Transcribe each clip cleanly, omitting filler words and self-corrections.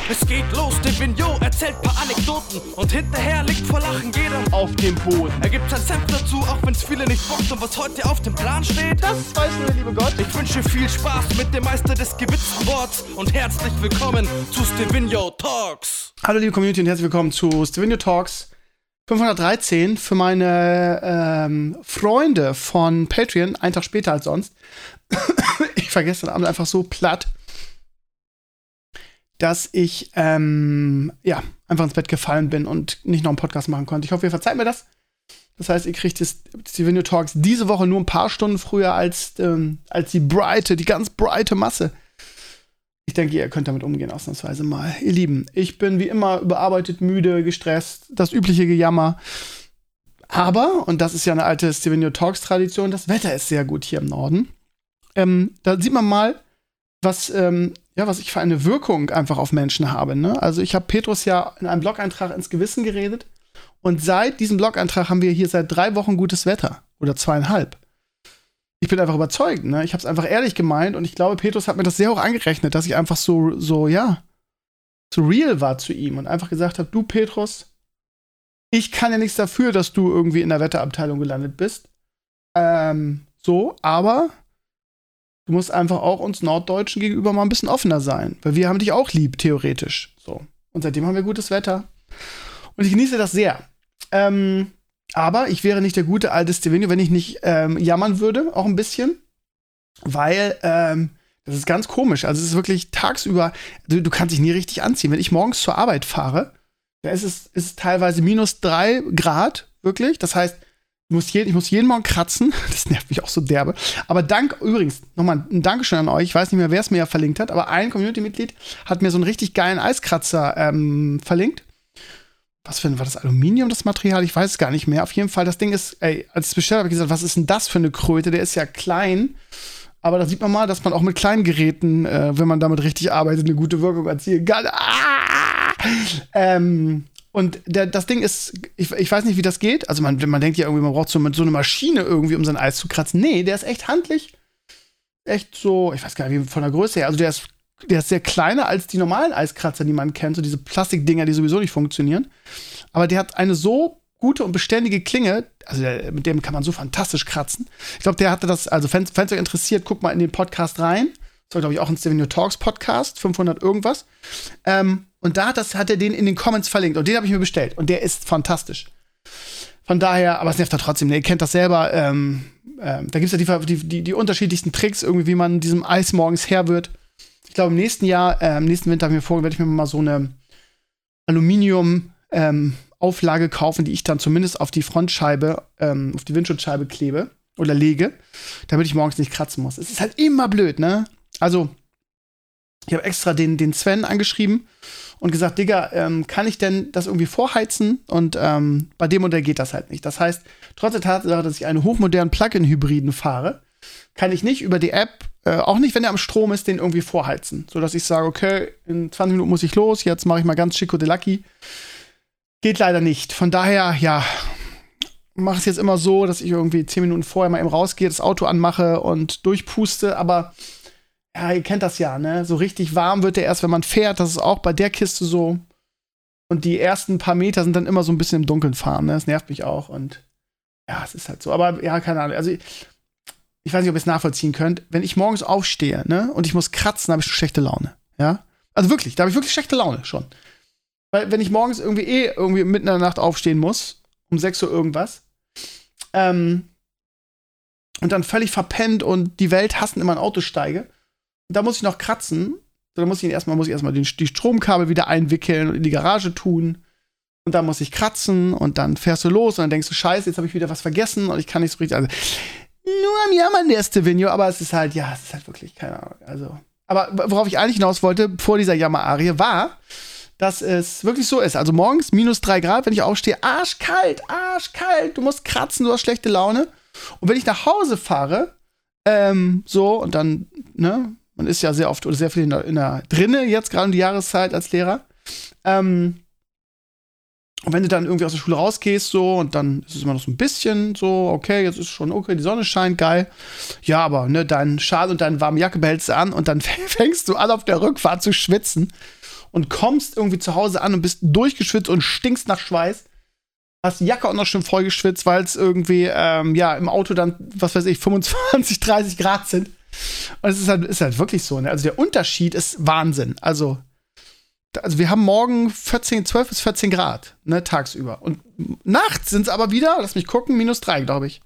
Es geht los, Divino erzählt paar Anekdoten und hinterher liegt vor Lachen jeder auf dem Boden. Er gibt sein Senf dazu, auch wenn's viele nicht bockt. Und was heute auf dem Plan steht, das weiß nur der liebe Gott. Ich wünsche viel Spaß mit dem Meister des gewitzten Worts und herzlich willkommen zu Stevino Talks. Hallo liebe Community und herzlich willkommen zu Stevino Talks 513 für meine Freunde von Patreon, einen Tag später als sonst. Ich war gestern Abend einfach so platt, dass ich einfach ins Bett gefallen bin und nicht noch einen Podcast machen konnte. Ich hoffe, ihr verzeiht mir das. Das heißt, ihr kriegt das Stevino Talks diese Woche nur ein paar Stunden früher als die ganz breite Masse. Ich denke, ihr könnt damit umgehen, ausnahmsweise mal. Ihr Lieben, ich bin wie immer überarbeitet, müde, gestresst, das übliche Gejammer. Aber, und das ist ja eine alte Stevino Talks-Tradition, das Wetter ist sehr gut hier im Norden. Da sieht man mal, was ich für eine Wirkung einfach auf Menschen habe. Ne? Also ich habe Petrus ja in einem Blog-Eintrag ins Gewissen geredet. Und seit diesem Blog-Eintrag haben wir hier seit 3 Wochen gutes Wetter. Oder 2,5. Ich bin einfach überzeugt, ne? Ich habe es einfach ehrlich gemeint und ich glaube, Petrus hat mir das sehr hoch angerechnet, dass ich einfach so real war zu ihm und einfach gesagt habe, du Petrus, ich kann ja nichts dafür, dass du irgendwie in der Wetterabteilung gelandet bist. Aber du musst einfach auch uns Norddeutschen gegenüber mal ein bisschen offener sein, weil wir haben dich auch lieb, theoretisch. So. Und seitdem haben wir gutes Wetter. Und ich genieße das sehr. Aber ich wäre nicht der gute alte Stevino, wenn ich nicht jammern würde, auch ein bisschen. Weil das ist ganz komisch. Also es ist wirklich tagsüber, du kannst dich nie richtig anziehen. Wenn ich morgens zur Arbeit fahre, da ist es teilweise -3 Grad, wirklich. Das heißt, ich muss jeden Morgen kratzen. Das nervt mich auch so derbe. Aber übrigens, nochmal ein Dankeschön an euch. Ich weiß nicht mehr, wer es mir ja verlinkt hat, aber ein Community-Mitglied hat mir so einen richtig geilen Eiskratzer verlinkt. War das Aluminium, das Material? Ich weiß es gar nicht mehr. Auf jeden Fall, das Ding ist, als ich es bestellt habe, habe ich gesagt, was ist denn das für eine Kröte? Der ist ja klein. Aber da sieht man mal, dass man auch mit kleinen Geräten, wenn man damit richtig arbeitet, eine gute Wirkung erzielen kann. Und das Ding ist, ich weiß nicht, wie das geht. Also man denkt ja irgendwie, man braucht so eine Maschine irgendwie, um sein Eis zu kratzen. Nee, der ist echt handlich. Echt so, ich weiß gar nicht, wie von der Größe her. Also der ist sehr kleiner als die normalen Eiskratzer, die man kennt. So diese Plastikdinger, die sowieso nicht funktionieren. Aber der hat eine so gute und beständige Klinge. Also mit dem kann man so fantastisch kratzen. Ich glaube, der hatte das, also wenn es euch interessiert, guckt mal in den Podcast rein. Das war, glaube ich, auch ein Stevino Talks Podcast, 500 irgendwas. Und da hat er den in den Comments verlinkt. Und den habe ich mir bestellt. Und der ist fantastisch. Von daher, aber es nervt da trotzdem. Ihr kennt das selber. Da gibt es ja die unterschiedlichsten Tricks, irgendwie, wie man diesem Eis morgens Herr wird. Ich glaube, im nächsten Winter werde ich mir mal so eine Aluminium-Auflage kaufen, die ich dann zumindest auf die Frontscheibe, auf die Windschutzscheibe klebe oder lege, damit ich morgens nicht kratzen muss. Es ist halt immer blöd, ne? Also, ich habe extra den Sven angeschrieben und gesagt, Digga, kann ich denn das irgendwie vorheizen? Und bei dem Modell geht das halt nicht. Das heißt, trotz der Tatsache, dass ich einen hochmodernen Plug-in-Hybriden fahre, kann ich nicht über die App, auch nicht, wenn er am Strom ist, den irgendwie vorheizen. Sodass ich sage, okay, in 20 Minuten muss ich los, jetzt mache ich mal ganz Chico de Lucky. Geht leider nicht. Von daher, ja, mache es jetzt immer so, dass ich irgendwie 10 Minuten vorher mal eben rausgehe, das Auto anmache und durchpuste. Aber ja, ihr kennt das ja, ne? So richtig warm wird der erst, wenn man fährt. Das ist auch bei der Kiste so. Und die ersten paar Meter sind dann immer so ein bisschen im Dunkeln fahren, ne? Das nervt mich auch. Und ja, es ist halt so. Aber ja, keine Ahnung. Also ich weiß nicht, ob ihr es nachvollziehen könnt. Wenn ich morgens aufstehe, ne, und ich muss kratzen, habe ich schon schlechte Laune. Ja? Also wirklich, da habe ich wirklich schlechte Laune schon. Weil wenn ich morgens irgendwie mitten in der Nacht aufstehen muss, um 6 Uhr irgendwas, und dann völlig verpennt und die Welt hassen immer ein Auto steige, und da muss ich noch kratzen, dann muss ich erstmal die Stromkabel wieder einwickeln und in die Garage tun. Und dann muss ich kratzen und dann fährst du los und dann denkst du, scheiße, jetzt habe ich wieder was vergessen und ich kann nicht so richtig. Also, nur am Jammern der Stevino, aber es ist halt wirklich, keine Ahnung. Also, aber worauf ich eigentlich hinaus wollte, vor dieser Jammerarie, war, dass es wirklich so ist. Also morgens -3 Grad, wenn ich aufstehe, arschkalt, du musst kratzen, du hast schlechte Laune. Und wenn ich nach Hause fahre, und dann, ne, man ist ja sehr oft oder sehr viel in der drinne, jetzt gerade um die Jahreszeit als Lehrer, und wenn du dann irgendwie aus der Schule rausgehst, so, und dann ist es immer noch so ein bisschen so, okay, jetzt ist schon okay, die Sonne scheint, geil. Ja, aber, ne, deinen Schal und deine warme Jacke behältst du an und dann fängst du an, auf der Rückfahrt zu schwitzen. und kommst irgendwie zu Hause an und bist durchgeschwitzt und stinkst nach Schweiß. Hast die Jacke auch noch schön voll geschwitzt, weil es irgendwie, im Auto dann, was weiß ich, 25, 30 Grad sind. Und es ist halt wirklich so, ne? Also der Unterschied ist Wahnsinn. Also wir haben morgen 12 bis 14 Grad, ne, tagsüber. Und nachts sind es aber wieder, lass mich gucken, -3, glaube ich.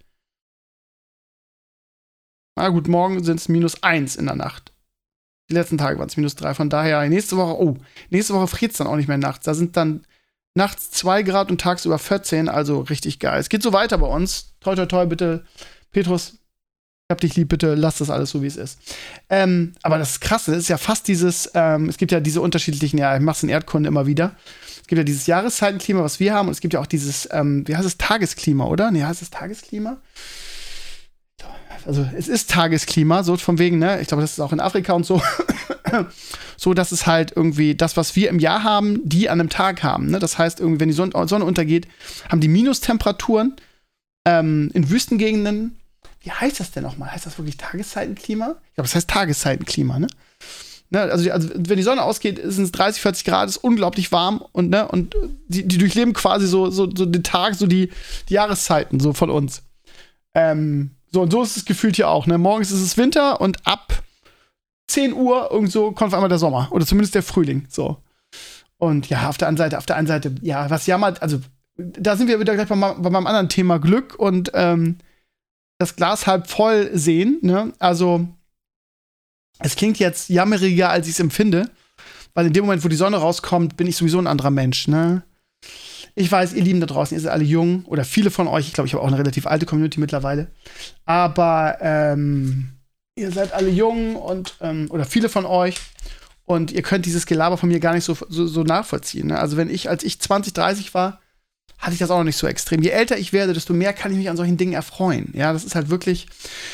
Na gut, morgen sind es -1 in der Nacht. Die letzten Tage waren es -3. Von daher, nächste Woche friert es dann auch nicht mehr nachts. Da sind dann nachts 2 Grad und tagsüber 14, also richtig geil. Es geht so weiter bei uns. Toi, toi, toi, bitte, Petrus, ich hab dich lieb, bitte lass das alles so, wie es ist. Aber das ist krass, das ist ja fast dieses, es gibt ja diese unterschiedlichen, ja, ich mach's in Erdkunde immer wieder. Es gibt ja dieses Jahreszeitenklima, was wir haben, und es gibt ja auch dieses, wie heißt es, Tagesklima, oder? Nee, heißt es Tagesklima? Also, es ist Tagesklima, so von wegen, ne? Ich glaube, das ist auch in Afrika und so. So, dass es halt irgendwie das, was wir im Jahr haben, die an einem Tag haben, ne? Das heißt, irgendwie, wenn die Sonne untergeht, haben die Minustemperaturen in Wüstengegenden. Wie heißt das denn nochmal? Heißt das wirklich Tageszeitenklima? Ich glaube, das heißt Tageszeitenklima, ne? Also wenn die Sonne ausgeht, sind es 30, 40 Grad, ist unglaublich warm und die durchleben quasi so den Tag, so die Jahreszeiten so von uns. So, und so ist es gefühlt hier auch, ne? Morgens ist es Winter und ab 10 Uhr irgend so kommt auf einmal der Sommer. Oder zumindest der Frühling, so. Und ja, auf der einen Seite, ja, was jammert, also da sind wir wieder gleich bei meinem anderen Thema Glück und das Glas halb voll sehen, ne? Also, es klingt jetzt jammeriger, als ich es empfinde, weil in dem Moment, wo die Sonne rauskommt, bin ich sowieso ein anderer Mensch, ne? Ich weiß, ihr Lieben da draußen, ihr seid alle jung oder viele von euch, ich glaube, ich habe auch eine relativ alte Community mittlerweile, aber ihr seid alle jung und oder viele von euch und ihr könnt dieses Gelaber von mir gar nicht so nachvollziehen, ne? Also als ich 20, 30 war, hatte ich das auch noch nicht so extrem. Je älter ich werde, desto mehr kann ich mich an solchen Dingen erfreuen. Ja, das ist halt wirklich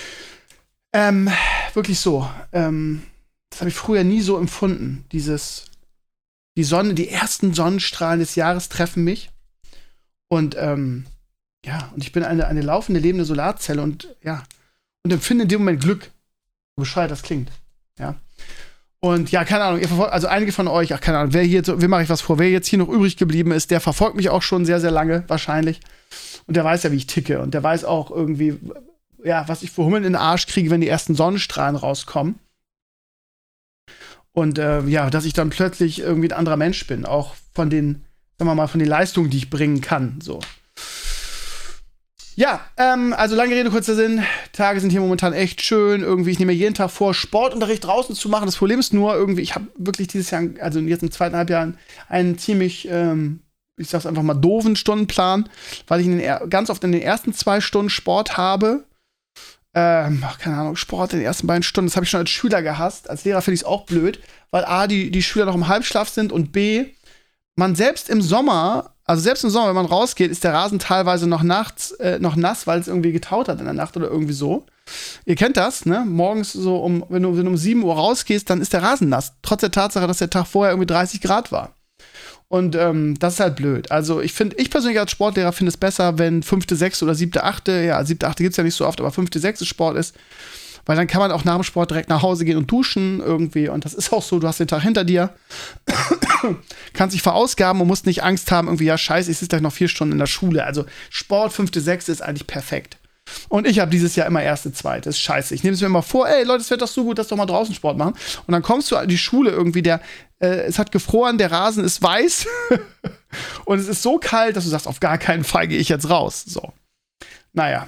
so. Das habe ich früher nie so empfunden. Die Sonne, die ersten Sonnenstrahlen des Jahres treffen mich. Und und ich bin eine laufende, lebende Solarzelle und empfinde in dem Moment Glück. So bescheuert das klingt. Ja. Und ja, keine Ahnung, also einige von euch, keine Ahnung, wem mache ich was vor, wer jetzt hier noch übrig geblieben ist, der verfolgt mich auch schon sehr, sehr lange, wahrscheinlich. Und der weiß ja, wie ich ticke. Und der weiß auch irgendwie, ja, was ich für Hummeln in den Arsch kriege, wenn die ersten Sonnenstrahlen rauskommen. Und dass ich dann plötzlich irgendwie ein anderer Mensch bin. Auch von den Leistungen, die ich bringen kann. So. Ja, also lange Rede, kurzer Sinn. Tage sind hier momentan echt schön. Irgendwie, ich nehme mir jeden Tag vor, Sportunterricht draußen zu machen. Das Problem ist nur, irgendwie, ich habe wirklich dieses Jahr, also jetzt im 2,5 Jahren, einen ziemlich, ich sag's einfach mal, doofen Stundenplan, weil ich ganz oft in den ersten 2 Stunden Sport habe. Keine Ahnung, Sport in den ersten 2 Stunden, das habe ich schon als Schüler gehasst. Als Lehrer finde ich es auch blöd, weil A, die Schüler noch im Halbschlaf sind und B, man selbst im Sommer, wenn man rausgeht, ist der Rasen teilweise noch nachts noch nass, weil es irgendwie getaut hat in der Nacht oder irgendwie so. Ihr kennt das, ne? Morgens so wenn du um 7 Uhr rausgehst, dann ist der Rasen nass. Trotz der Tatsache, dass der Tag vorher irgendwie 30 Grad war. Und das ist halt blöd. Also ich persönlich als Sportlehrer finde es besser, wenn 5., 6. oder 7., 8., 7., 8. gibt's ja nicht so oft, aber 5., 6. Sport ist. Weil dann kann man auch nach dem Sport direkt nach Hause gehen und duschen irgendwie. Und das ist auch so, du hast den Tag hinter dir, kannst dich verausgaben und musst nicht Angst haben, irgendwie, ja scheiße, ich sitze gleich noch 4 Stunden in der Schule. Also Sport 5., 6. ist eigentlich perfekt. Und ich habe dieses Jahr immer 1., 2. Das ist scheiße. Ich nehme es mir immer vor, ey Leute, es wird doch so gut, dass doch mal draußen Sport machen. Und dann kommst du an die Schule irgendwie, es hat gefroren, der Rasen ist weiß und es ist so kalt, dass du sagst, auf gar keinen Fall gehe ich jetzt raus. So. Naja.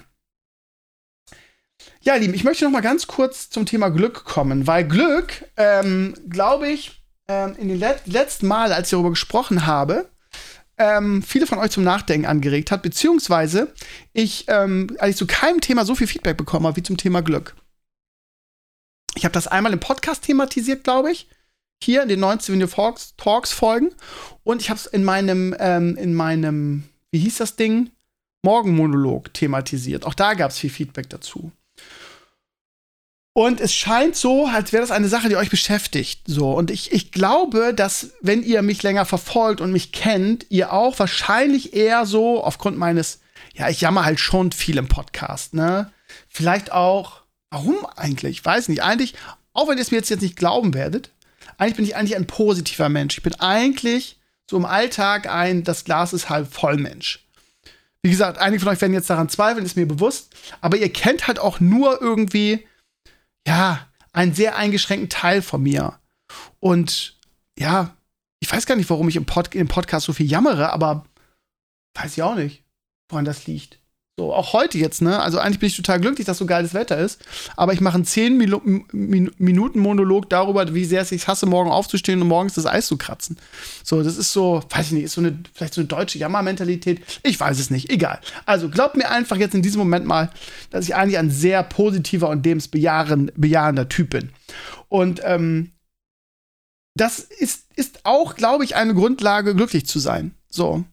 Ja, Lieben, ich möchte noch mal ganz kurz zum Thema Glück kommen, weil Glück, glaube ich, in den letzten Mal, als ich darüber gesprochen habe, viele von euch zum Nachdenken angeregt hat, beziehungsweise ich eigentlich zu keinem Thema so viel Feedback bekommen habe wie zum Thema Glück. Ich habe das einmal im Podcast thematisiert, glaube ich, hier in den 19 Video Talks Folgen und ich habe es in meinem, wie hieß das Ding? Morgenmonolog thematisiert. Auch da gab es viel Feedback dazu. Und es scheint so, als wäre das eine Sache, die euch beschäftigt. So. Und ich glaube, dass, wenn ihr mich länger verfolgt und mich kennt, ihr auch wahrscheinlich eher so, aufgrund meines, ja, ich jammer halt schon viel im Podcast, ne? Vielleicht auch, warum eigentlich? Ich weiß nicht. Eigentlich, auch wenn ihr es mir jetzt nicht glauben werdet, eigentlich bin ich eigentlich ein positiver Mensch. Ich bin eigentlich so im Alltag das Glas ist halb voll Mensch. Wie gesagt, einige von euch werden jetzt daran zweifeln, ist mir bewusst. Aber ihr kennt halt auch nur irgendwie, ja, einen sehr eingeschränkten Teil von mir. Und ja, ich weiß gar nicht, warum ich im Podcast so viel jammere, aber weiß ich auch nicht, woran das liegt. So, auch heute jetzt, ne? Also eigentlich bin ich total glücklich, dass so geiles Wetter ist. Aber ich mache einen 10 Minuten Monolog darüber, wie sehr ich es hasse, morgen aufzustehen und morgens das Eis zu kratzen. So, das ist so, weiß ich nicht, ist vielleicht so eine deutsche Jammermentalität. Ich weiß es nicht, egal. Also glaubt mir einfach jetzt in diesem Moment mal, dass ich eigentlich ein sehr positiver und lebensbejahender Typ bin. Und das ist auch, glaube ich, eine Grundlage, glücklich zu sein. So,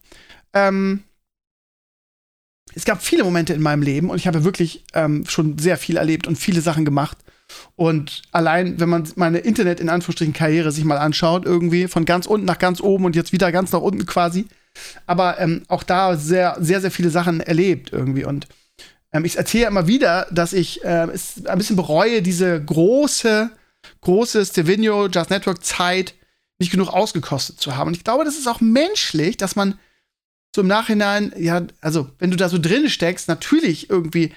es gab viele Momente in meinem Leben und ich habe wirklich schon sehr viel erlebt und viele Sachen gemacht. Und allein, wenn man meine Internet in Anführungsstrichen Karriere sich mal anschaut, irgendwie von ganz unten nach ganz oben und jetzt wieder ganz nach unten quasi. Aber auch da sehr, sehr, sehr viele Sachen erlebt irgendwie. Und ich erzähle immer wieder, dass ich es ein bisschen bereue, diese große Stevino Just Network Zeit nicht genug ausgekostet zu haben. Und ich glaube, das ist auch menschlich, dass man so im Nachhinein, ja, also wenn du da so drin steckst, natürlich irgendwie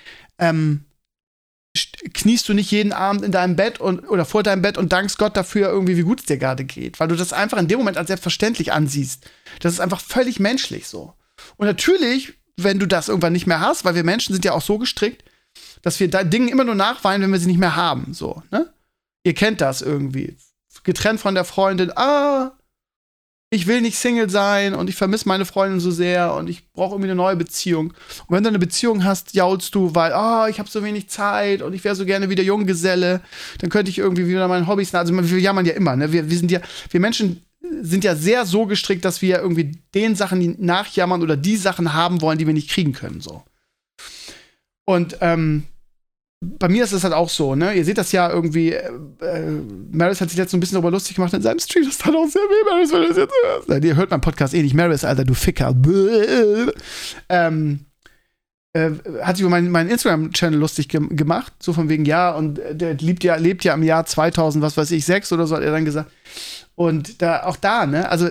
kniest du nicht jeden Abend in deinem Bett oder vor deinem Bett und dankst Gott dafür irgendwie, wie gut es dir gerade geht, weil du das einfach in dem Moment als selbstverständlich ansiehst. Das ist einfach völlig menschlich so. Und natürlich, wenn du das irgendwann nicht mehr hast, weil wir Menschen sind ja auch so gestrickt, dass wir da Dingen immer nur nachweinen, wenn wir sie nicht mehr haben, so, ne? Ihr kennt das irgendwie. Getrennt von der Freundin, ich will nicht Single sein und ich vermisse meine Freundin so sehr und ich brauche irgendwie eine neue Beziehung. Und wenn du eine Beziehung hast, jaulst du, weil, ich habe so wenig Zeit und ich wäre so gerne wieder Junggeselle, dann könnte ich irgendwie wieder meinen Hobbys also wir jammern ja immer, ne? Wir Menschen sind ja sehr so gestrickt, dass wir irgendwie den Sachen nachjammern oder die Sachen haben wollen, die wir nicht kriegen können, so. Und, bei mir ist das halt auch so, ne? Ihr seht das ja irgendwie, Maris hat sich jetzt so ein bisschen darüber lustig gemacht in seinem Stream, das tat auch sehr weh, Maris, wenn du das jetzt hörst. Ihr hört meinen Podcast nicht, Maris, Alter, du Ficker. Hat sich über meinen Instagram-Channel lustig gemacht, so von wegen, ja, und der lebt ja im Jahr 2000, was weiß ich, 6 oder so, hat er dann gesagt. Und auch da, ne, also,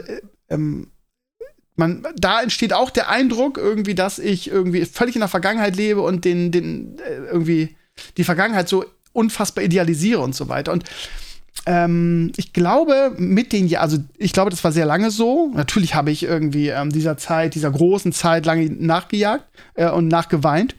da entsteht auch der Eindruck irgendwie, dass ich irgendwie völlig in der Vergangenheit lebe und irgendwie die Vergangenheit so unfassbar idealisiere und so weiter. Und ich glaube, ich glaube, das war sehr lange so. Natürlich habe ich irgendwie dieser großen Zeit lange nachgejagt und nachgeweint.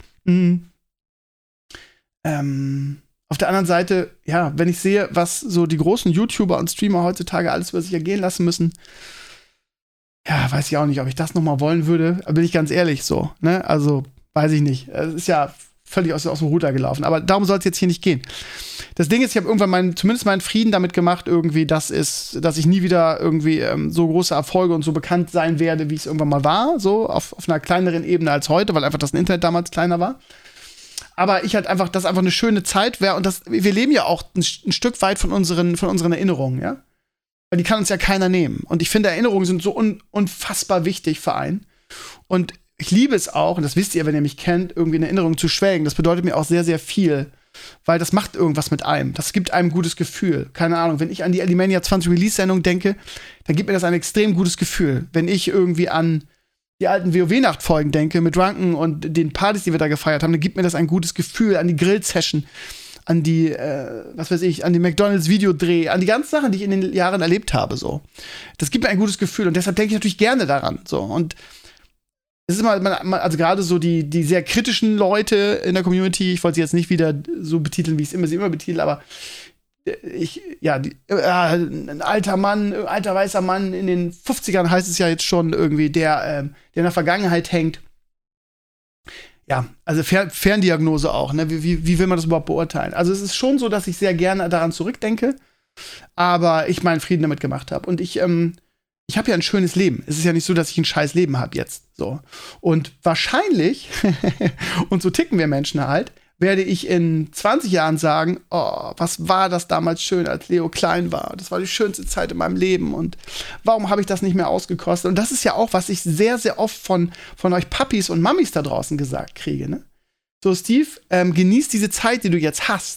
Auf der anderen Seite, ja, wenn ich sehe, was so die großen YouTuber und Streamer heutzutage alles über sich ergehen lassen müssen, ja, weiß ich auch nicht, ob ich das noch mal wollen würde. Bin ich ganz ehrlich so, ne? Also, weiß ich nicht. Es ist ja völlig aus dem Ruder gelaufen. Aber darum soll es jetzt hier nicht gehen. Das Ding ist, ich habe irgendwann zumindest meinen Frieden damit gemacht, irgendwie, dass ich nie wieder irgendwie so große Erfolge und so bekannt sein werde, wie ich es irgendwann mal war. So auf einer kleineren Ebene als heute, weil einfach das Internet damals kleiner war. Aber ich halt einfach, dass einfach eine schöne Zeit wäre. Und wir leben ja auch ein Stück weit von unseren Erinnerungen, ja? Weil die kann uns ja keiner nehmen. Und ich finde, Erinnerungen sind so unfassbar wichtig für einen. Und ich liebe es auch, und das wisst ihr, wenn ihr mich kennt, irgendwie in Erinnerung zu schwelgen. Das bedeutet mir auch sehr, sehr viel. Weil das macht irgendwas mit einem. Das gibt einem ein gutes Gefühl. Keine Ahnung, wenn ich an die Alimania 20 Release-Sendung denke, dann gibt mir das ein extrem gutes Gefühl. Wenn ich irgendwie an die alten WoW-Nachtfolgen denke, mit Drunken und den Partys, die wir da gefeiert haben, dann gibt mir das ein gutes Gefühl. An die Grill-Session, an die, an die McDonalds-Videodreh, an die ganzen Sachen, die ich in den Jahren erlebt habe, so. Das gibt mir ein gutes Gefühl und deshalb denke ich natürlich gerne daran, so. Und es ist immer, also gerade so die sehr kritischen Leute in der Community, ich wollte sie jetzt nicht wieder so betiteln, wie ich sie immer betitel, aber ein alter weißer Mann in den 50ern heißt es ja jetzt schon irgendwie, der in der Vergangenheit hängt. Ja, also Ferndiagnose auch, ne? Wie will man das überhaupt beurteilen? Also es ist schon so, dass ich sehr gerne daran zurückdenke, aber ich meinen Frieden damit gemacht habe. Und ich habe ja ein schönes Leben. Es ist ja nicht so, dass ich ein scheiß Leben habe jetzt. So. Und wahrscheinlich, und so ticken wir Menschen halt, werde ich in 20 Jahren sagen, oh, was war das damals schön, als Leo klein war. Das war die schönste Zeit in meinem Leben. Und warum habe ich das nicht mehr ausgekostet? Und das ist ja auch, was ich sehr, sehr oft von euch Papis und Mammis da draußen gesagt kriege. Ne? So, Steve, genieß diese Zeit, die du jetzt hast.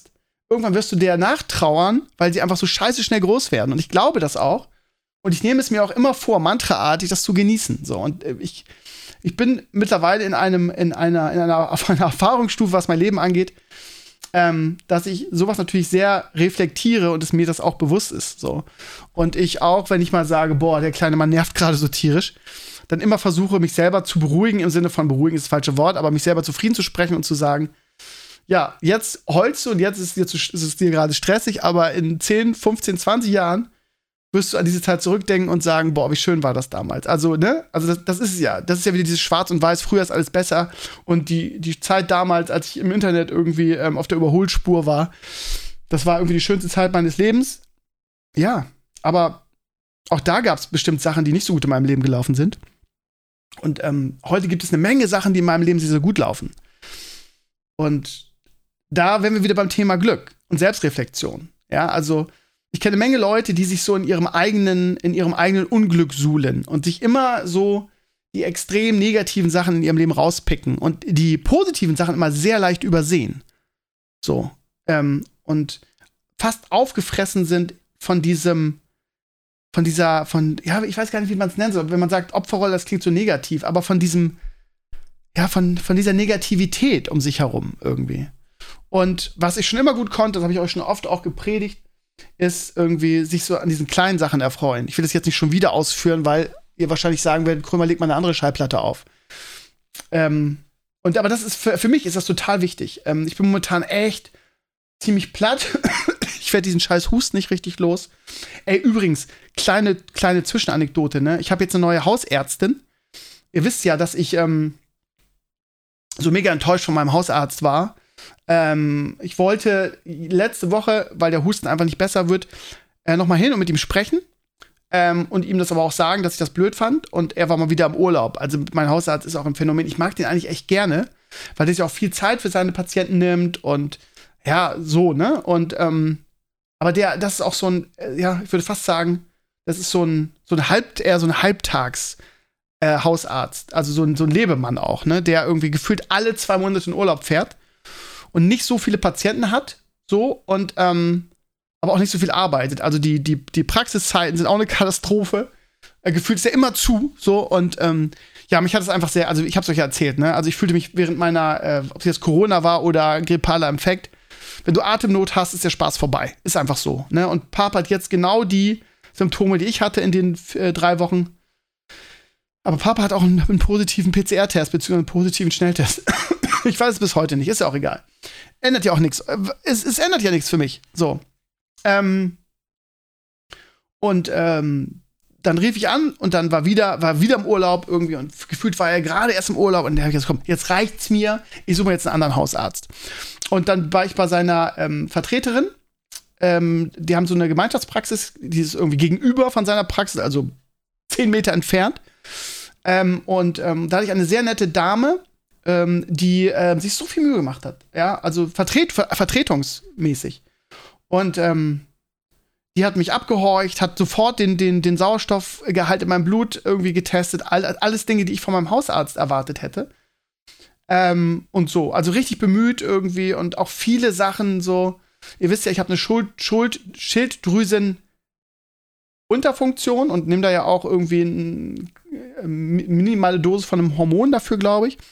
irgendwann wirst du der nachtrauern, weil sie einfach so scheiße schnell groß werden. Und ich glaube das auch. Und ich nehme es mir auch immer vor, mantraartig das zu genießen. So, und ich bin mittlerweile auf einer Erfahrungsstufe, was mein Leben angeht, dass ich sowas natürlich sehr reflektiere und es mir das auch bewusst ist. So. Und ich auch, wenn ich mal sage, boah, der kleine Mann nervt gerade so tierisch, dann immer versuche, mich selber zu beruhigen, im Sinne von beruhigen ist das falsche Wort, aber mich selber zufrieden zu sprechen und zu sagen, ja, jetzt heulst du und jetzt ist es dir gerade stressig, aber in 10, 15, 20 Jahren wirst du an diese Zeit zurückdenken und sagen, boah, wie schön war das damals. Also, ne? Also das ist ja wieder dieses Schwarz und Weiß, früher ist alles besser. Und die Zeit damals, als ich im Internet irgendwie auf der Überholspur war, das war irgendwie die schönste Zeit meines Lebens. Ja, aber auch da gab es bestimmt Sachen, die nicht so gut in meinem Leben gelaufen sind. Und heute gibt es eine Menge Sachen, die in meinem Leben sehr gut laufen. Und da wären wir wieder beim Thema Glück und Selbstreflexion. Ja, also ich kenne eine Menge Leute, die sich so in ihrem eigenen Unglück suhlen und sich immer so die extrem negativen Sachen in ihrem Leben rauspicken und die positiven Sachen immer sehr leicht übersehen. So. Und fast aufgefressen sind von ich weiß gar nicht, wie man es nennen soll. Wenn man sagt Opferrolle, das klingt so negativ, aber von dieser Negativität um sich herum irgendwie. Und was ich schon immer gut konnte, das habe ich euch schon oft auch gepredigt, ist irgendwie sich so an diesen kleinen Sachen erfreuen. Ich will das jetzt nicht schon wieder ausführen, weil ihr wahrscheinlich sagen werdet, Krömer, leg mal eine andere Schallplatte auf. Aber das ist für mich ist das total wichtig. Ich bin momentan echt ziemlich platt. Ich werde diesen scheiß Husten nicht richtig los. Ey, übrigens, kleine Zwischenanekdote, ne? Ich habe jetzt eine neue Hausärztin. Ihr wisst ja, dass ich so mega enttäuscht von meinem Hausarzt war. Ich wollte letzte Woche, weil der Husten einfach nicht besser wird, noch mal hin und mit ihm sprechen und ihm das aber auch sagen, dass ich das blöd fand. Und er war mal wieder im Urlaub. Also mein Hausarzt ist auch ein Phänomen. Ich mag den eigentlich echt gerne, weil der sich auch viel Zeit für seine Patienten nimmt und ja, so, ne? Und aber das ist auch so ein, ich würde fast sagen, das ist so ein Halbtags Hausarzt, also so ein Lebemann auch, ne? Der irgendwie gefühlt alle 2 Monate in Urlaub fährt und nicht so viele Patienten hat, so, und aber auch nicht so viel arbeitet. Also die Praxiszeiten sind auch eine Katastrophe. Gefühlt ist er immer zu, so, und mich hat es einfach sehr, also ich hab's euch ja erzählt, ne? Also ich fühlte mich während meiner, ob es jetzt Corona war oder grippaler Infekt, wenn du Atemnot hast, ist der Spaß vorbei. Ist einfach so, ne? Und Papa hat jetzt genau die Symptome, die ich hatte in den 3 Wochen. Aber Papa hat auch einen positiven PCR-Test, beziehungsweise einen positiven Schnelltest. Ich weiß es bis heute nicht, ist ja auch egal. Ändert ja auch nichts. Es ändert ja nichts für mich. So. Dann rief ich an und dann war wieder im Urlaub irgendwie und gefühlt war er gerade erst im Urlaub und dann habe ich gesagt, komm, jetzt reicht's mir, ich suche mir jetzt einen anderen Hausarzt. Und dann war ich bei seiner Vertreterin, die haben so eine Gemeinschaftspraxis, die ist irgendwie gegenüber von seiner Praxis, also 10 Meter entfernt. Da hatte ich eine sehr nette Dame, die sich so viel Mühe gemacht hat, ja, also vertretungsmäßig. Und die hat mich abgehorcht, hat sofort den Sauerstoffgehalt in meinem Blut irgendwie getestet. Alles Dinge, die ich von meinem Hausarzt erwartet hätte. Und so, also richtig bemüht irgendwie und auch viele Sachen so. Ihr wisst ja, ich habe eine Schilddrüsenunterfunktion und nehme da ja auch irgendwie eine minimale Dosis von einem Hormon dafür, glaube ich.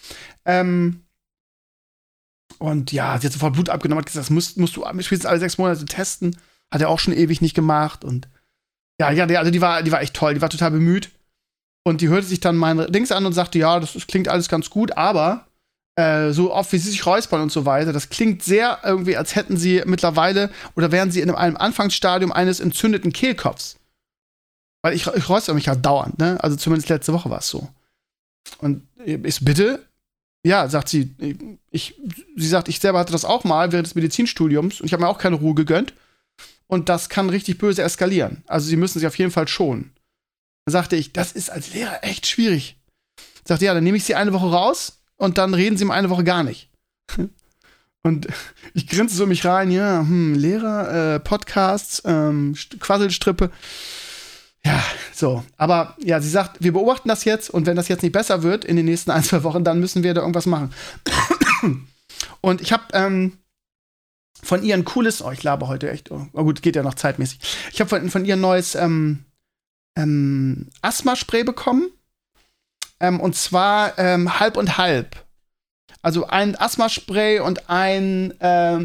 Und ja, sie hat sofort Blut abgenommen, hat gesagt, das musst du spätestens alle 6 Monate testen. Hat er auch schon ewig nicht gemacht. Und ja, also die war echt toll, die war total bemüht. Und die hörte sich dann mein Dings an und sagte, ja, das klingt alles ganz gut, aber so oft wie sie sich räuspern und so weiter, das klingt sehr irgendwie, als hätten sie mittlerweile oder wären sie in einem Anfangsstadium eines entzündeten Kehlkopfs. Weil ich räusper mich ja dauernd, ne? Also zumindest letzte Woche war es so. Und ich so, bitte? Ja, sagt sie. Sie sagt, ich selber hatte das auch mal während des Medizinstudiums und ich habe mir auch keine Ruhe gegönnt. Und das kann richtig böse eskalieren. Also sie müssen sich auf jeden Fall schonen. Dann sagte ich, das ist als Lehrer echt schwierig. Sagte, ja, dann nehme ich sie eine Woche raus und dann reden sie mal eine Woche gar nicht. Und ich grinse so mich rein, ja, Lehrer, Podcasts, Quasselstrippe. Ja, so. Aber ja, sie sagt, wir beobachten das jetzt und wenn das jetzt nicht besser wird in den nächsten 1-2 Wochen, dann müssen wir da irgendwas machen. Und ich habe von ihr ein cooles, ich laber heute echt, oh gut, geht ja noch zeitmäßig. Ich habe von ihr ein neues Asthma-Spray bekommen. Und zwar halb und halb. Also ein Asthma-Spray und ein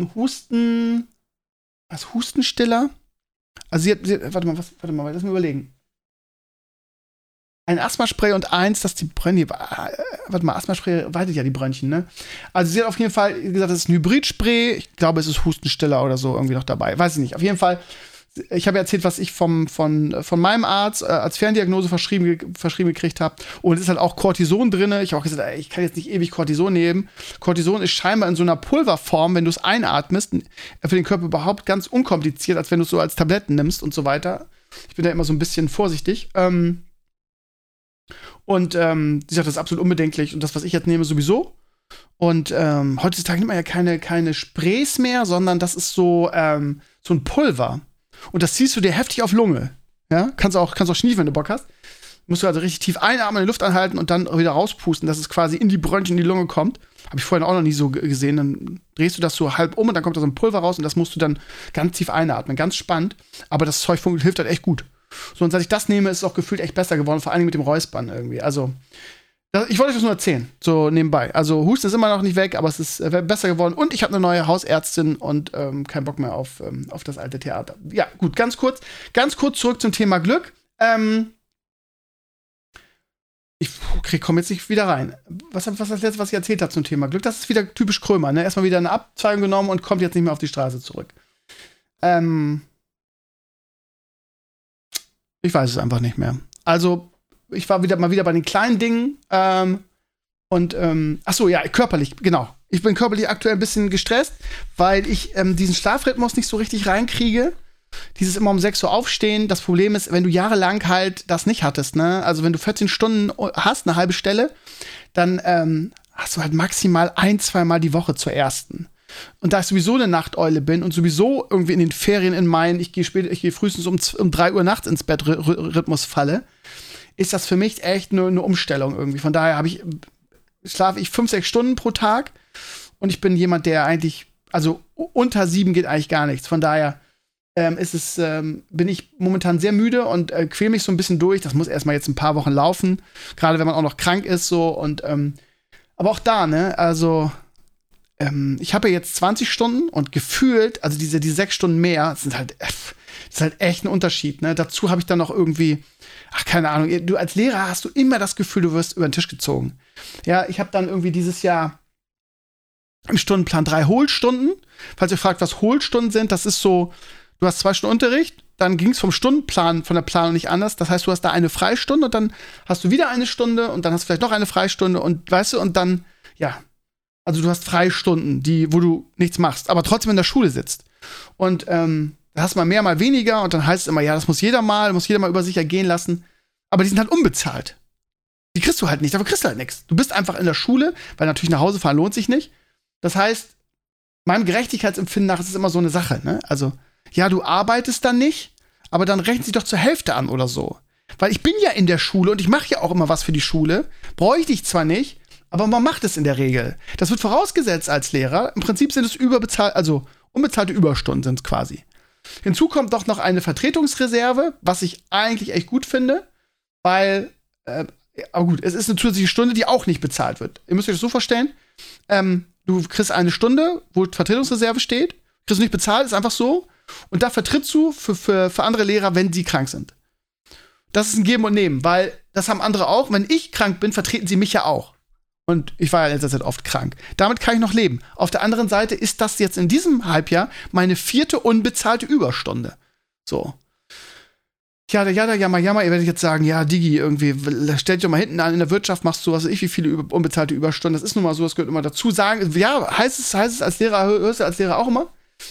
Hustenstiller. Also sie hat warte mal, lass mich überlegen. Ein Asthma-Spray und eins, das die Brönchen, Asthma-Spray weitet ja die Brönchen, ne? Also sie hat auf jeden Fall gesagt, das ist ein Hybrid-Spray. Ich glaube, es ist Hustenstiller oder so irgendwie noch dabei. Weiß ich nicht. Auf jeden Fall, ich habe erzählt, was ich von meinem Arzt als Ferndiagnose verschrieben gekriegt habe. Und es ist halt auch Cortison drin. Ich habe auch gesagt, ich kann jetzt nicht ewig Cortison nehmen. Cortison ist scheinbar in so einer Pulverform, wenn du es einatmest, für den Körper überhaupt ganz unkompliziert, als wenn du es so als Tabletten nimmst und so weiter. Ich bin da immer so ein bisschen vorsichtig. Und sie sagt, das ist absolut unbedenklich. Und das, was ich jetzt nehme, sowieso. Und heutzutage nimmt man ja keine Sprays mehr, sondern das ist so ein Pulver. Und das ziehst du dir heftig auf Lunge. Ja? Kannst auch schniefen, wenn du Bock hast. Musst du also richtig tief einatmen, die Luft anhalten und dann wieder rauspusten, dass es quasi in die Brönchen, in die Lunge kommt. Habe ich vorhin auch noch nie so gesehen. Dann drehst du das so halb um und dann kommt da so ein Pulver raus und das musst du dann ganz tief einatmen. Ganz spannend. Aber das Zeug hilft halt echt gut. So, und seit ich das nehme, ist es auch gefühlt echt besser geworden, vor allem mit dem Räuspern irgendwie. Also, ich wollte euch das nur erzählen, so nebenbei. Also, Husten ist immer noch nicht weg, aber es ist besser geworden. Und ich habe eine neue Hausärztin und keinen Bock mehr auf das alte Theater. Ja, gut, ganz kurz zurück zum Thema Glück. Ich komme jetzt nicht wieder rein. Was das letzte, was ich erzählt habe zum Thema Glück? Das ist wieder typisch Krömer, ne? Erstmal wieder eine Abzweigung genommen und kommt jetzt nicht mehr auf die Straße zurück. Ich weiß es einfach nicht mehr. Also, ich war mal wieder bei den kleinen Dingen. Körperlich, genau. Ich bin körperlich aktuell ein bisschen gestresst, weil ich diesen Schlafrhythmus nicht so richtig reinkriege. Dieses immer um 6 Uhr aufstehen. Das Problem ist, wenn du jahrelang halt das nicht hattest, ne? Also, wenn du 14 Stunden hast, eine halbe Stelle, dann hast du halt maximal 1-2 Mal die Woche zur ersten. Und da ich sowieso eine Nachteule bin und sowieso irgendwie in den Ferien in meinen, ich gehe frühestens um 3 Uhr nachts ins Bett Rhythmus falle, ist das für mich echt nur eine Umstellung irgendwie. Von daher schlafe ich 5-6 Stunden pro Tag und ich bin jemand, der eigentlich, also unter 7 geht eigentlich gar nichts. Von daher bin ich momentan sehr müde und quäle mich so ein bisschen durch. Das muss erstmal jetzt ein paar Wochen laufen, gerade wenn man auch noch krank ist so und aber auch da, ne, also ich habe ja jetzt 20 Stunden und gefühlt, also diese 6 Stunden mehr, das ist halt echt ein Unterschied. Ne? Dazu habe ich dann noch irgendwie, keine Ahnung, du als Lehrer hast du immer das Gefühl, du wirst über den Tisch gezogen. Ja, ich habe dann irgendwie dieses Jahr im Stundenplan 3 Hohlstunden. Falls ihr fragt, was Hohlstunden sind, das ist so, du hast 2 Stunden Unterricht, dann ging es vom Stundenplan, von der Planung nicht anders. Das heißt, du hast da eine Freistunde und dann hast du wieder eine Stunde und dann hast du vielleicht noch eine Freistunde und weißt du, und dann, ja. Also du hast Freistunden, wo du nichts machst, aber trotzdem in der Schule sitzt. Und da hast du mal mehr, mal weniger und dann heißt es immer, ja, das muss jeder mal über sich ergehen lassen. Aber die sind halt unbezahlt. Die kriegst du halt nicht, dafür kriegst du halt nichts. Du bist einfach in der Schule, weil natürlich nach Hause fahren lohnt sich nicht. Das heißt, meinem Gerechtigkeitsempfinden nach ist es immer so eine Sache, ne? Also, ja, du arbeitest dann nicht, aber dann rechnen sie doch zur Hälfte an oder so. Weil ich bin ja in der Schule und ich mache ja auch immer was für die Schule. Bräuchte ich zwar nicht, aber man macht es in der Regel. Das wird vorausgesetzt als Lehrer. Im Prinzip sind es unbezahlte Überstunden sind es quasi. Hinzu kommt doch noch eine Vertretungsreserve, was ich eigentlich echt gut finde, weil, aber gut, es ist eine zusätzliche Stunde, die auch nicht bezahlt wird. Ihr müsst euch das so vorstellen, du kriegst eine Stunde, wo Vertretungsreserve steht, kriegst du nicht bezahlt, ist einfach so, und da vertrittst du für andere Lehrer, wenn sie krank sind. Das ist ein Geben und Nehmen, weil das haben andere auch. Wenn ich krank bin, vertreten sie mich ja auch. Und ich war ja in letzter Zeit oft krank. Damit kann ich noch leben. Auf der anderen Seite ist das jetzt in diesem Halbjahr meine 4. unbezahlte Überstunde. So. Jammer. Ihr werdet jetzt sagen, ja, Digi, irgendwie, stell dich doch mal hinten an, in der Wirtschaft machst du, was weiß ich, wie viele unbezahlte Überstunden. Das ist nun mal so, das gehört immer dazu. Sagen, ja, heißt es als Lehrer, hörst du als Lehrer auch immer?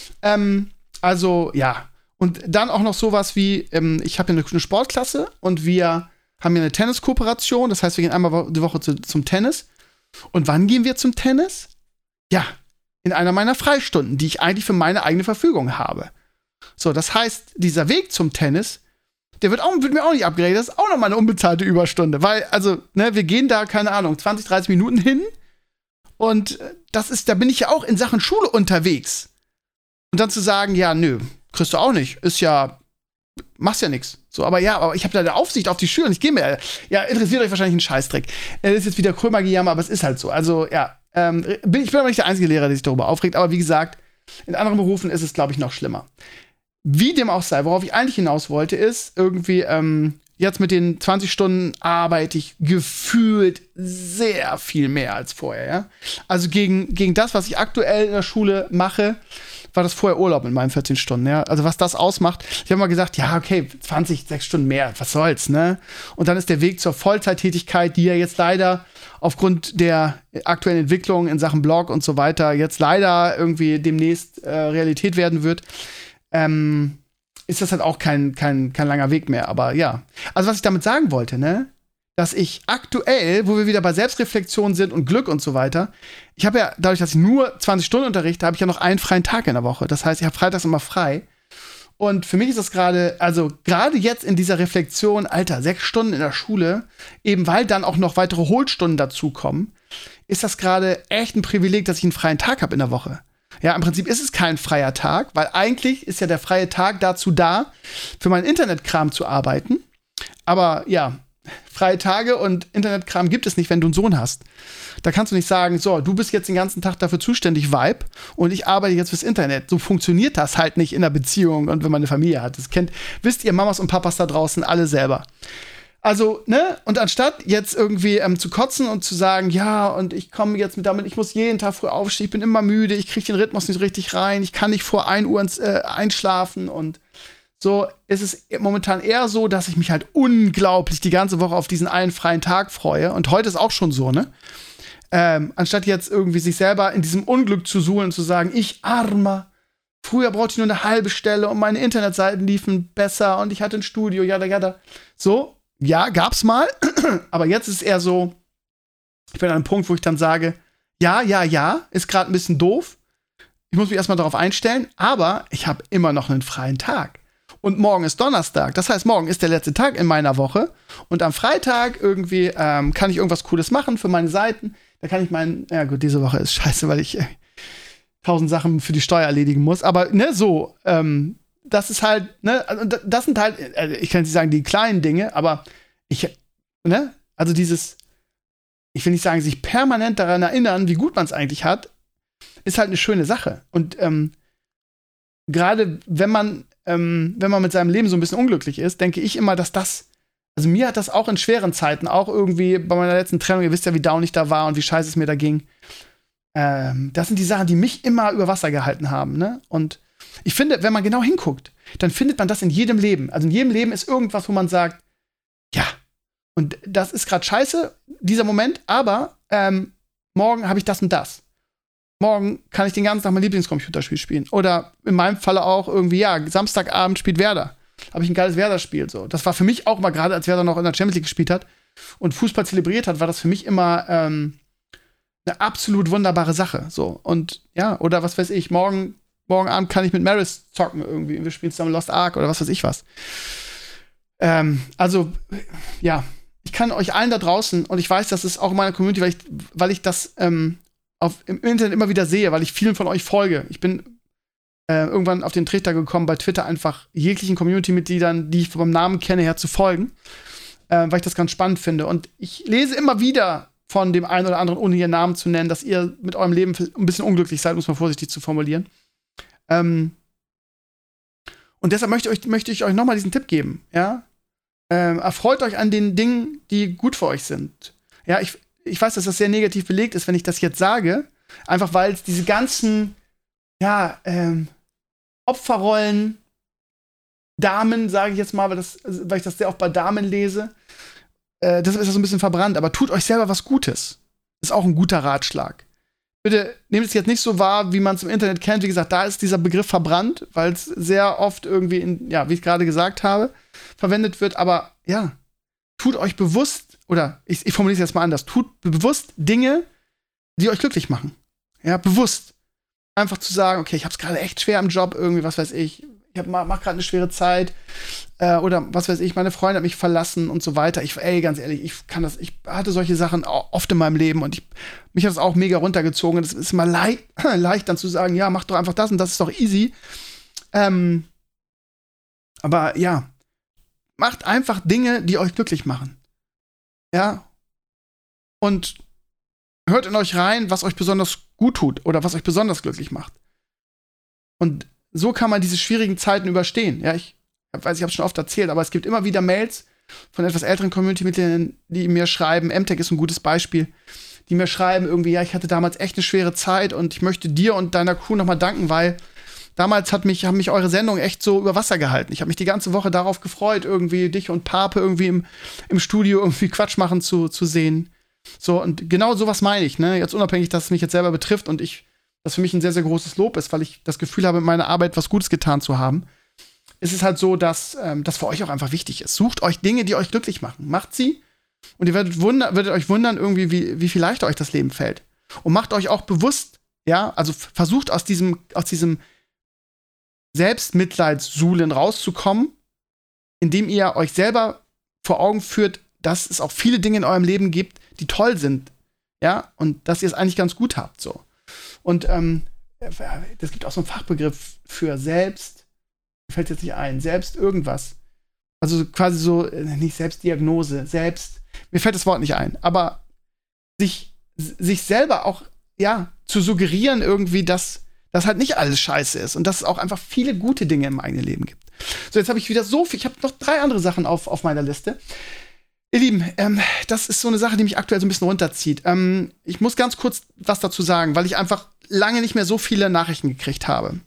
Also, ja. Und dann auch noch sowas wie, ich habe ja eine Sportklasse und wir haben ja eine Tenniskooperation. Das heißt, wir gehen einmal die Woche zum Tennis. Und wann gehen wir zum Tennis? Ja, in einer meiner Freistunden, die ich eigentlich für meine eigene Verfügung habe. So, das heißt, dieser Weg zum Tennis, der wird mir auch nicht abgerechnet. Das ist auch nochmal eine unbezahlte Überstunde. Weil, also, ne, wir gehen da, keine Ahnung, 20, 30 Minuten hin. Und da bin ich ja auch in Sachen Schule unterwegs. Und dann zu sagen, ja, nö, kriegst du auch nicht. Ist ja, machst ja nichts. So, aber ich habe da eine Aufsicht auf die Schüler und ich gehe mir, ja, interessiert euch wahrscheinlich einen Scheißdreck. Das ist jetzt wieder Krömer-Gejammer, aber es ist halt so. Also, ja, ich bin aber nicht der einzige Lehrer, der sich darüber aufregt, aber wie gesagt, in anderen Berufen ist es, glaube ich, noch schlimmer. Wie dem auch sei, worauf ich eigentlich hinaus wollte, ist irgendwie, jetzt mit den 20 Stunden arbeite ich gefühlt sehr viel mehr als vorher, ja. Also gegen das, was ich aktuell in der Schule mache, war das vorher Urlaub mit meinen 14 Stunden, ja. Also was das ausmacht, ich habe mal gesagt, ja, okay, 6 Stunden mehr, was soll's, ne? Und dann ist der Weg zur Vollzeittätigkeit, die ja jetzt leider aufgrund der aktuellen Entwicklung in Sachen Blog und so weiter jetzt leider irgendwie demnächst Realität werden wird, ist das halt auch kein langer Weg mehr. Aber ja, also was ich damit sagen wollte, ne, dass ich aktuell, wo wir wieder bei Selbstreflexion sind und Glück und so weiter, ich habe ja, dadurch, dass ich nur 20 Stunden unterrichte, habe ich ja noch einen freien Tag in der Woche. Das heißt, ich habe freitags immer frei. Und für mich ist das gerade jetzt in dieser Reflexion, Alter, 6 Stunden in der Schule, eben weil dann auch noch weitere Hohlstunden dazukommen, ist das gerade echt ein Privileg, dass ich einen freien Tag habe in der Woche. Ja, im Prinzip ist es kein freier Tag, weil eigentlich ist ja der freie Tag dazu da, für meinen Internetkram zu arbeiten. Aber ja, freie Tage und Internetkram gibt es nicht, wenn du einen Sohn hast. Da kannst du nicht sagen, so, du bist jetzt den ganzen Tag dafür zuständig, Vibe, und ich arbeite jetzt fürs Internet. So funktioniert das halt nicht in einer Beziehung und wenn man eine Familie hat. Das wisst ihr Mamas und Papas da draußen alle selber. Also, ne, und anstatt jetzt irgendwie zu kotzen und zu sagen, ja, und ich komme jetzt damit, ich muss jeden Tag früh aufstehen, ich bin immer müde, ich kriege den Rhythmus nicht richtig rein, ich kann nicht vor 1 Uhr einschlafen und so, ist es momentan eher so, dass ich mich halt unglaublich die ganze Woche auf diesen einen freien Tag freue. Und heute ist auch schon so, ne? Anstatt jetzt irgendwie sich selber in diesem Unglück zu suhlen und zu sagen, ich Armer, früher brauchte ich nur eine halbe Stelle und meine Internetseiten liefen besser und ich hatte ein Studio, jada. So, ja, gab's mal. Aber jetzt ist es eher so, ich bin an einem Punkt, wo ich dann sage, ja, ist gerade ein bisschen doof. Ich muss mich erstmal darauf einstellen, aber ich habe immer noch einen freien Tag. Und morgen ist Donnerstag. Das heißt, morgen ist der letzte Tag in meiner Woche. Und am Freitag irgendwie kann ich irgendwas Cooles machen für meine Seiten. Da kann ich ja gut, diese Woche ist scheiße, weil ich 1000 Sachen für die Steuer erledigen muss. Aber ne, so, das ist halt, ne, das sind halt, ich kann nicht sagen die kleinen Dinge, aber also ich will nicht sagen, sich permanent daran erinnern, wie gut man es eigentlich hat, ist halt eine schöne Sache. Und gerade wenn man mit seinem Leben so ein bisschen unglücklich ist, denke ich immer, dass also mir hat das auch in schweren Zeiten, auch irgendwie bei meiner letzten Trennung, ihr wisst ja, wie down ich da war und wie scheiße es mir da ging. Das sind die Sachen, die mich immer über Wasser gehalten haben, ne? Und ich finde, wenn man genau hinguckt, dann findet man das in jedem Leben. Also in jedem Leben ist irgendwas, wo man sagt, ja, und das ist gerade scheiße, dieser Moment, aber morgen habe ich das und das. Morgen kann ich den ganzen Tag mein Lieblingscomputerspiel spielen. Oder in meinem Falle auch irgendwie, ja, Samstagabend spielt Werder. Habe ich ein geiles Werder-Spiel. So. Das war für mich auch immer, gerade als Werder noch in der Champions League gespielt hat und Fußball zelebriert hat, war das für mich immer eine absolut wunderbare Sache. So. Und ja, oder was weiß ich, morgen Abend kann ich mit Maris zocken irgendwie. Wir spielen zusammen Lost Ark oder was weiß ich was. Also, ja, ich kann euch allen da draußen, und ich weiß, das ist auch in meiner Community, weil ich das im Internet immer wieder sehe, weil ich vielen von euch folge. Ich bin irgendwann auf den Trichter gekommen, bei Twitter einfach jeglichen Community-Mitgliedern, die ich vom Namen kenne, her zu folgen, weil ich das ganz spannend finde. Und ich lese immer wieder von dem einen oder anderen, ohne ihren Namen zu nennen, dass ihr mit eurem Leben ein bisschen unglücklich seid, um es mal vorsichtig zu formulieren. Und deshalb möchte ich euch nochmal diesen Tipp geben, ja? Erfreut euch an den Dingen, die gut für euch sind. Ja, ich weiß, dass das sehr negativ belegt ist, wenn ich das jetzt sage, einfach weil es diese ganzen, ja, Opferrollen, Damen, sage ich jetzt mal, weil ich das sehr oft bei Damen lese, deshalb ist das so ein bisschen verbrannt, aber tut euch selber was Gutes. Ist auch ein guter Ratschlag. Bitte nehmt es jetzt nicht so wahr, wie man es im Internet kennt. Wie gesagt, da ist dieser Begriff verbrannt, weil es sehr oft irgendwie, wie ich gerade gesagt habe, verwendet wird. Aber ja, tut euch bewusst, oder ich formuliere es jetzt mal anders, tut bewusst Dinge, die euch glücklich machen. Ja, bewusst. Einfach zu sagen, okay, ich habe es gerade echt schwer im Job, irgendwie, was weiß ich mach gerade eine schwere Zeit oder was weiß ich, meine Freundin hat mich verlassen und so weiter. Ganz ehrlich, ich hatte solche Sachen oft in meinem Leben und mich hat das auch mega runtergezogen. Das ist immer leicht dann zu sagen, ja, mach doch einfach das und das ist doch easy. Aber ja, macht einfach Dinge, die euch glücklich machen. Ja. Und hört in euch rein, was euch besonders gut tut oder was euch besonders glücklich macht. Und so kann man diese schwierigen Zeiten überstehen. Ja, ich habe es schon oft erzählt, aber es gibt immer wieder Mails von etwas älteren Community-Mitgliedern, die mir schreiben, MTech ist ein gutes Beispiel, die mir schreiben irgendwie, ja, ich hatte damals echt eine schwere Zeit und ich möchte dir und deiner Crew nochmal danken, weil damals haben mich eure Sendungen echt so über Wasser gehalten. Ich habe mich die ganze Woche darauf gefreut, irgendwie dich und Pape irgendwie im Studio irgendwie Quatsch machen zu sehen. So, und genau sowas meine ich, ne? Jetzt unabhängig, dass es mich jetzt selber betrifft und das für mich ein sehr, sehr großes Lob ist, weil ich das Gefühl habe, mit meiner Arbeit was Gutes getan zu haben. Es ist halt so, dass das für euch auch einfach wichtig ist. Sucht euch Dinge, die euch glücklich machen. Macht sie und ihr werdet euch wundern, irgendwie, wie viel leichter euch das Leben fällt. Und macht euch auch bewusst, ja, also versucht aus diesem Selbstmitleidssuhlen rauszukommen, indem ihr euch selber vor Augen führt, dass es auch viele Dinge in eurem Leben gibt, die toll sind, ja, und dass ihr es eigentlich ganz gut habt, so. Und das gibt auch so einen Fachbegriff für selbst, mir fällt jetzt nicht ein, selbst irgendwas. Also quasi so, nicht Selbstdiagnose, mir fällt das Wort nicht ein, aber sich selber auch, ja, zu suggerieren irgendwie, dass das halt nicht alles scheiße ist und dass es auch einfach viele gute Dinge im eigenen Leben gibt. So, jetzt habe ich wieder so viel, ich habe noch 3 andere Sachen auf meiner Liste. Ihr Lieben, das ist so eine Sache, die mich aktuell so ein bisschen runterzieht. Ich muss ganz kurz was dazu sagen, weil ich einfach lange nicht mehr so viele Nachrichten gekriegt habe.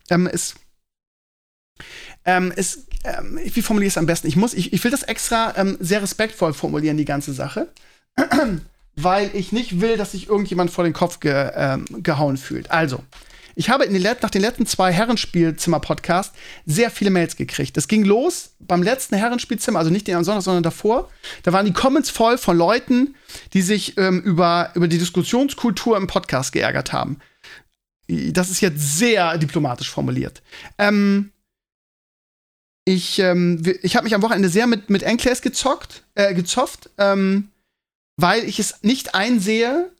Wie formuliere ich es am besten? Ich will das extra sehr respektvoll formulieren, die ganze Sache, weil ich nicht will, dass sich irgendjemand vor den Kopf gehauen fühlt. Also, ich habe nach den letzten 2 Herrenspielzimmer-Podcasts sehr viele Mails gekriegt. Das ging los beim letzten Herrenspielzimmer, also nicht den am Sonntag, sondern davor. Da waren die Comments voll von Leuten, die sich über die Diskussionskultur im Podcast geärgert haben. Das ist jetzt sehr diplomatisch formuliert. Ich habe mich am Wochenende sehr mit Enclaves gezofft, weil ich es nicht einsehe,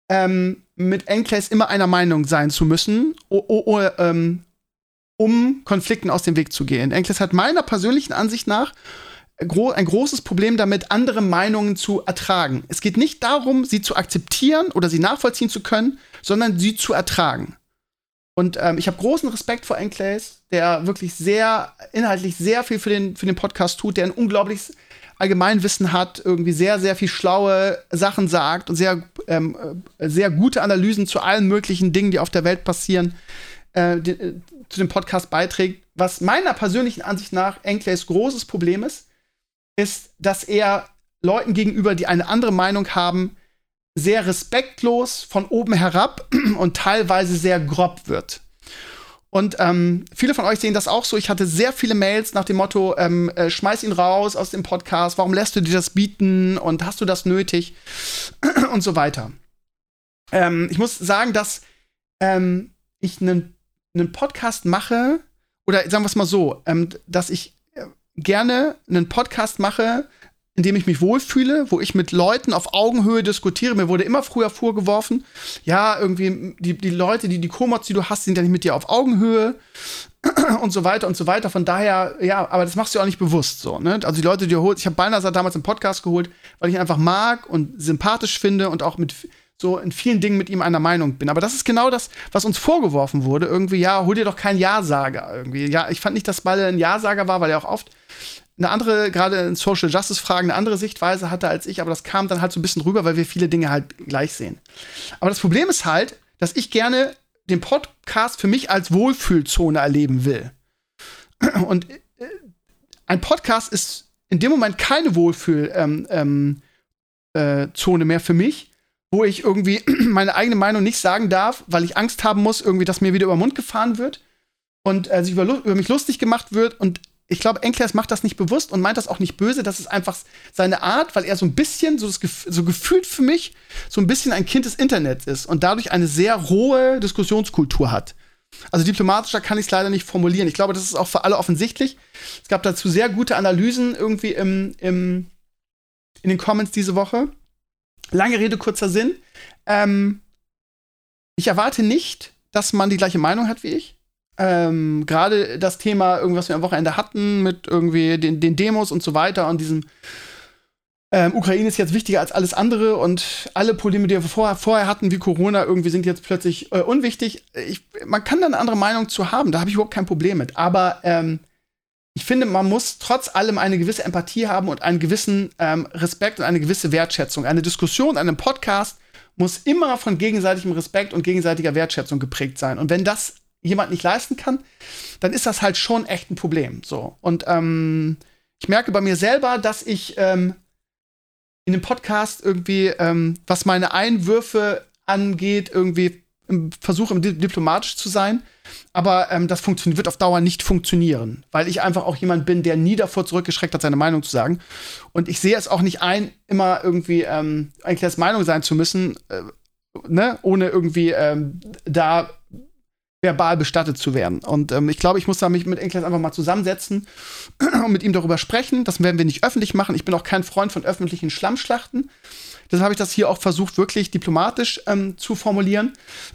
mit Enclaves immer einer Meinung sein zu müssen, um Konflikten aus dem Weg zu gehen. Enclaves hat meiner persönlichen Ansicht nach ein großes Problem damit, andere Meinungen zu ertragen. Es geht nicht darum, sie zu akzeptieren oder sie nachvollziehen zu können, sondern sie zu ertragen. Und ich habe großen Respekt vor Enclaves, der wirklich inhaltlich sehr viel für den Podcast tut, der ein unglaubliches Allgemeinwissen hat, irgendwie sehr, sehr viel schlaue Sachen sagt und sehr, sehr gute Analysen zu allen möglichen Dingen, die auf der Welt passieren, zu dem Podcast beiträgt. Was meiner persönlichen Ansicht nach Enclaves großes Problem ist, dass er Leuten gegenüber, die eine andere Meinung haben, sehr respektlos von oben herab und teilweise sehr grob wird. Und viele von euch sehen das auch so. Ich hatte sehr viele Mails nach dem Motto, schmeiß ihn raus aus dem Podcast, warum lässt du dir das bieten und hast du das nötig und so weiter. Ich muss sagen, dass ich einen Podcast mache, oder sagen wir es mal so, dass ich gerne einen Podcast mache, in dem ich mich wohlfühle, wo ich mit Leuten auf Augenhöhe diskutiere. Mir wurde immer früher vorgeworfen, ja, irgendwie die Leute, die Co-Mods, die du hast, sind ja nicht mit dir auf Augenhöhe und so weiter und so weiter. Von daher, ja, aber das machst du auch nicht bewusst so, ne? Also die Leute, die du holst, ich habe Balnasar damals im Podcast geholt, weil ich ihn einfach mag und sympathisch finde und auch so in vielen Dingen mit ihm einer Meinung bin. Aber das ist genau das, was uns vorgeworfen wurde. Irgendwie, ja, hol dir doch keinen Ja-Sager irgendwie. Ja, ich fand nicht, dass Balle ein Ja-Sager war, weil er auch oft eine andere, gerade in Social Justice Fragen, eine andere Sichtweise hatte als ich, aber das kam dann halt so ein bisschen rüber, weil wir viele Dinge halt gleich sehen. Aber das Problem ist halt, dass ich gerne den Podcast für mich als Wohlfühlzone erleben will. Und ein Podcast ist in dem Moment keine Wohlfühlzone mehr für mich, wo ich irgendwie meine eigene Meinung nicht sagen darf, weil ich Angst haben muss, irgendwie, dass mir wieder über den Mund gefahren wird und sich über mich lustig gemacht wird. Und ich glaube, Enclaves macht das nicht bewusst und meint das auch nicht böse. Das ist einfach seine Art, weil er so ein bisschen, so gefühlt für mich, so ein bisschen ein Kind des Internets ist und dadurch eine sehr rohe Diskussionskultur hat. Also diplomatischer kann ich es leider nicht formulieren. Ich glaube, das ist auch für alle offensichtlich. Es gab dazu sehr gute Analysen irgendwie in den Comments diese Woche. Lange Rede, kurzer Sinn. Ich erwarte nicht, dass man die gleiche Meinung hat wie ich. Gerade das Thema, irgendwas wir am Wochenende hatten, mit irgendwie den Demos und so weiter und diesem Ukraine ist jetzt wichtiger als alles andere und alle Probleme, die wir vorher hatten, wie Corona, irgendwie sind jetzt plötzlich unwichtig. Man kann da eine andere Meinung zu haben, da habe ich überhaupt kein Problem mit. Aber ich finde, man muss trotz allem eine gewisse Empathie haben und einen gewissen Respekt und eine gewisse Wertschätzung. Eine Diskussion, einem Podcast muss immer von gegenseitigem Respekt und gegenseitiger Wertschätzung geprägt sein. Und wenn das jemand nicht leisten kann, dann ist das halt schon echt ein Problem. So. Und ich merke bei mir selber, dass ich in dem Podcast irgendwie, was meine Einwürfe angeht, irgendwie versuche, diplomatisch zu sein. Aber das wird auf Dauer nicht funktionieren, weil ich einfach auch jemand bin, der nie davor zurückgeschreckt hat, seine Meinung zu sagen. Und ich sehe es auch nicht ein, immer irgendwie Enkles Meinung sein zu müssen, ne? Ohne irgendwie da verbal bestattet zu werden. Und ich glaube, ich muss da mich mit Enkles einfach mal zusammensetzen und mit ihm darüber sprechen. Das werden wir nicht öffentlich machen. Ich bin auch kein Freund von öffentlichen Schlammschlachten. Deshalb habe ich das hier auch versucht, wirklich diplomatisch zu formulieren.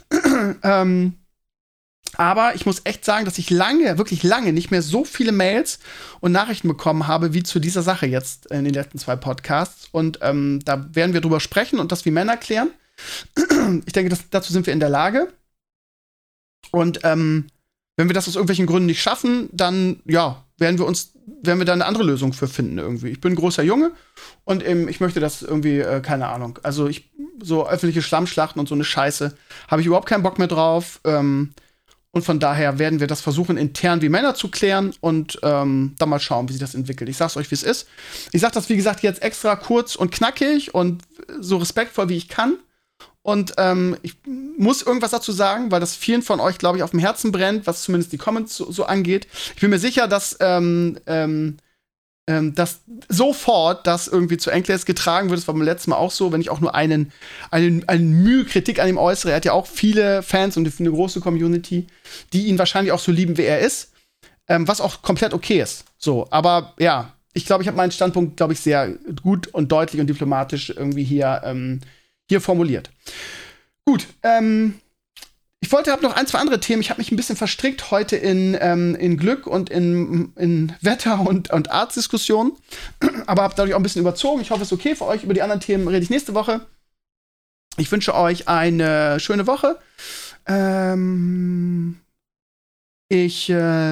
Aber ich muss echt sagen, dass ich wirklich lange nicht mehr so viele Mails und Nachrichten bekommen habe, wie zu dieser Sache jetzt in den letzten 2 Podcasts. Und da werden wir drüber sprechen und das wie Männer klären. Ich denke, dazu sind wir in der Lage. Und wenn wir das aus irgendwelchen Gründen nicht schaffen, dann, ja, werden wir da eine andere Lösung für finden irgendwie. Ich bin ein großer Junge und ich möchte das irgendwie, keine Ahnung. Also so öffentliche Schlammschlachten und so eine Scheiße habe ich überhaupt keinen Bock mehr drauf. Und von daher werden wir das versuchen, intern wie Männer zu klären und dann mal schauen, wie sich das entwickelt. Ich sag's euch, wie es ist. Ich sag das, wie gesagt, jetzt extra kurz und knackig und so respektvoll, wie ich kann. Und ich muss irgendwas dazu sagen, weil das vielen von euch, glaube ich, auf dem Herzen brennt, was zumindest die Comments so angeht. Ich bin mir sicher, dass sofort das irgendwie zu Enkles getragen wird. Das war beim letzten Mal auch so, wenn ich auch nur eine Mühe Kritik an ihm äußere. Er hat ja auch viele Fans und eine große Community, die ihn wahrscheinlich auch so lieben, wie er ist. Was auch komplett okay ist. So, aber ja, ich glaube, ich habe meinen Standpunkt, glaube ich, sehr gut und deutlich und diplomatisch irgendwie hier formuliert. Gut, ich habe noch 1, 2 andere Themen. Ich habe mich ein bisschen verstrickt heute in Glück und in Wetter- und Arztdiskussionen. Aber habe dadurch auch ein bisschen überzogen. Ich hoffe, es ist okay für euch. Über die anderen Themen rede ich nächste Woche. Ich wünsche euch eine schöne Woche. Ich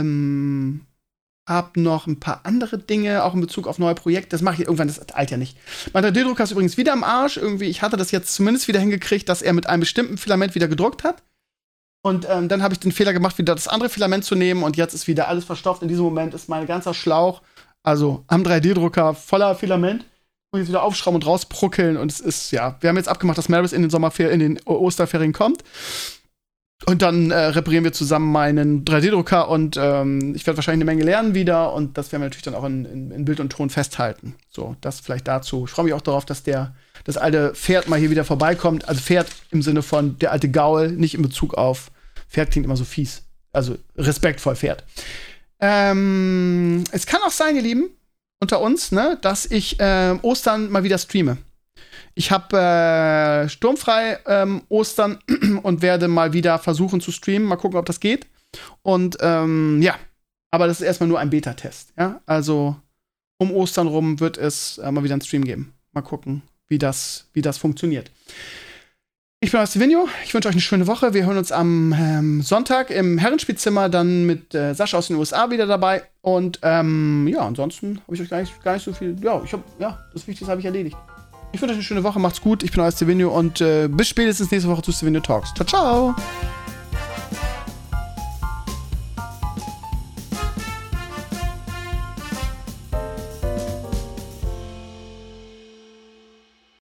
habe noch ein paar andere Dinge, auch in Bezug auf neue Projekte. Das mache ich irgendwann, das eilt ja nicht. Mein 3D-Drucker ist übrigens wieder am Arsch. Irgendwie, ich hatte das jetzt zumindest wieder hingekriegt, dass er mit einem bestimmten Filament wieder gedruckt hat. Und dann habe ich den Fehler gemacht, wieder das andere Filament zu nehmen. Und jetzt ist wieder alles verstopft. In diesem Moment ist mein ganzer Schlauch, also am 3D-Drucker, voller Filament. Und jetzt wieder aufschrauben und rausbruckeln. Und es ist, ja, wir haben jetzt abgemacht, dass Maris in den Osterferien kommt. Und dann reparieren wir zusammen meinen 3D-Drucker und ich werde wahrscheinlich eine Menge lernen wieder und das werden wir natürlich dann auch in Bild und Ton festhalten. So, das vielleicht dazu. Ich freue mich auch darauf, dass das alte Pferd mal hier wieder vorbeikommt. Also Pferd im Sinne von der alte Gaul, nicht in Bezug auf Pferd klingt immer so fies. Also respektvoll Pferd. Es kann auch sein, ihr Lieben, unter uns, ne, dass ich Ostern mal wieder streame. Ich habe sturmfrei Ostern und werde mal wieder versuchen zu streamen. Mal gucken, ob das geht. Und ja, aber das ist erstmal nur ein Beta-Test. Ja? Also um Ostern rum wird es mal wieder einen Stream geben. Mal gucken, wie das funktioniert. Ich bin Stevenio. Ich wünsche euch eine schöne Woche. Wir hören uns am Sonntag im Herrenspielzimmer dann mit Sascha aus den USA wieder dabei. Und ja, ansonsten habe ich euch gar nicht so viel. Das Wichtigste habe ich erledigt. Ich wünsche euch eine schöne Woche, macht's gut. Ich bin euer Stevenio und bis spätestens nächste Woche zu Stevenio Talks. Ciao, ciao!